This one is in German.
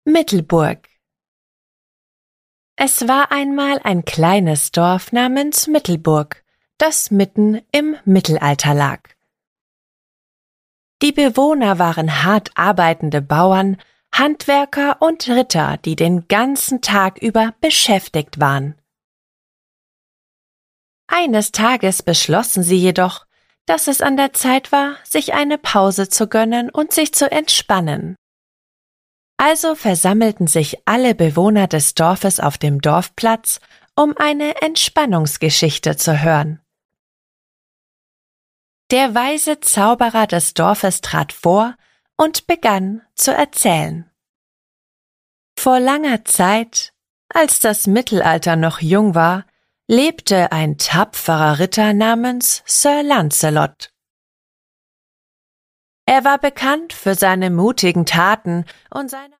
Mittelburg. Es war einmal ein kleines Dorf namens Mittelburg, das mitten im Mittelalter lag. Die Bewohner waren hart arbeitende Bauern, Handwerker und Ritter, die den ganzen Tag über beschäftigt waren. Eines Tages beschlossen sie jedoch, dass es an der Zeit war, sich eine Pause zu gönnen und sich zu entspannen. Also versammelten sich alle Bewohner des Dorfes auf dem Dorfplatz, um eine Entspannungsgeschichte zu hören. Der weise Zauberer des Dorfes trat vor und begann zu erzählen. Vor langer Zeit, als das Mittelalter noch jung war, lebte ein tapferer Ritter namens Sir Lancelot. Er war bekannt für seine mutigen Taten und seine